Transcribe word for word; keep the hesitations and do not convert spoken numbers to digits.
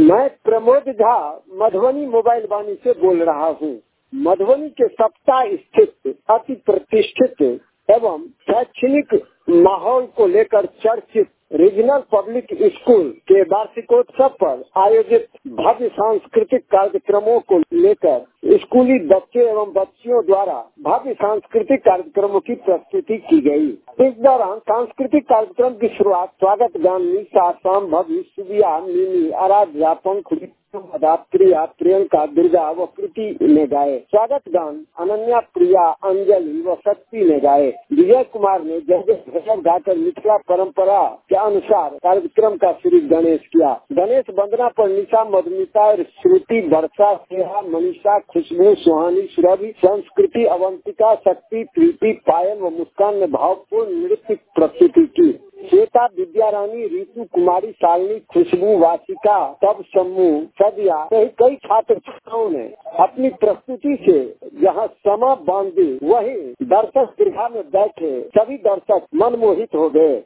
मैं प्रमोद झा मधुबनी मोबाइल वाणी से बोल रहा हूँ। मधुबनी के सप्ताह स्थित अति प्रतिष्ठित एवं शैक्षणिक माहौल को लेकर चर्चित रीजनल पब्लिक स्कूल के वार्षिकोत्सव पर आयोजित भव्य सांस्कृतिक कार्यक्रमों को लेकर स्कूली बच्चे एवं बच्चियों द्वारा भव्य सांस्कृतिक कार्यक्रमों की प्रस्तुति की गई। इस दौरान सांस्कृतिक कार्यक्रम की शुरुआत स्वागत गान निशा संभवी सुबिया मिनी आराध्या पंखुड़ी प्रिया प्रियंका दुर्गा व कृति ने गाए। स्वागत गान अनन्या प्रिया अंजलि व शक्ति ने गाए। विजय कुमार ने जय जय गाकर मिथिला परंपरा के अनुसार कार्यक्रम का श्री गणेश किया। गणेश वंदना पर निशा मधुमिता श्रुति वर्षा स्नेहा मनीषा खुशबू सुहानी सुरभि संस्कृति अवंतिका शक्ति प्रीति पायल व मुस्कान ने भावपूर्ण नृत्य प्रस्तुति की। श्वेता विद्या रानी ऋतु कुमारी शालिनी खुशबू वासिका तब समूह सदिया सहित कई छात्र छात्राओं ने अपनी प्रस्तुति से जहां समा बांधी वहीं दर्शक दीर्घा में बैठे सभी दर्शक मनमोहित हो गए।